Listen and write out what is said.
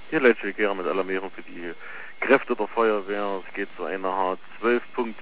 Hier Leitsch Gera mit Alarmierung für die Kräfte der Feuerwehr. Es geht zu einer H12.